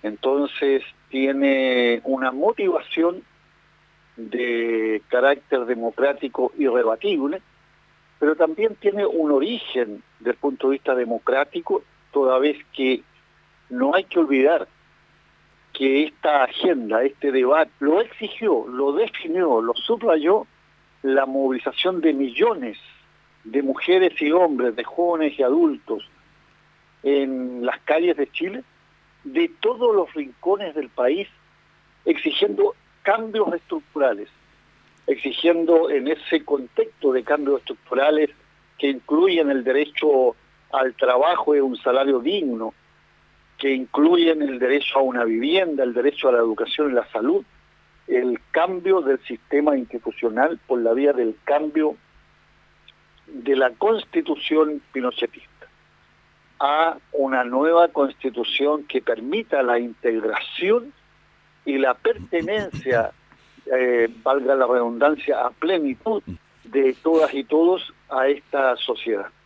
Entonces tiene una motivación de carácter democrático irrebatible, pero también tiene un origen desde el punto de vista democrático, toda vez que no hay que olvidar que esta agenda, este debate, lo exigió, lo definió, lo subrayó la movilización de millones de mujeres y hombres, de jóvenes y adultos en las calles de Chile, de todos los rincones del país, exigiendo cambios estructurales, exigiendo en ese contexto de cambios estructurales que incluyen el derecho al trabajo y un salario digno, que incluyen el derecho a una vivienda, el derecho a la educación y la salud, el cambio del sistema institucional por la vía del cambio de la constitución pinochetista a una nueva constitución que permita la integración y la pertenencia, valga la redundancia, a plenitud de todas y todos a esta sociedad.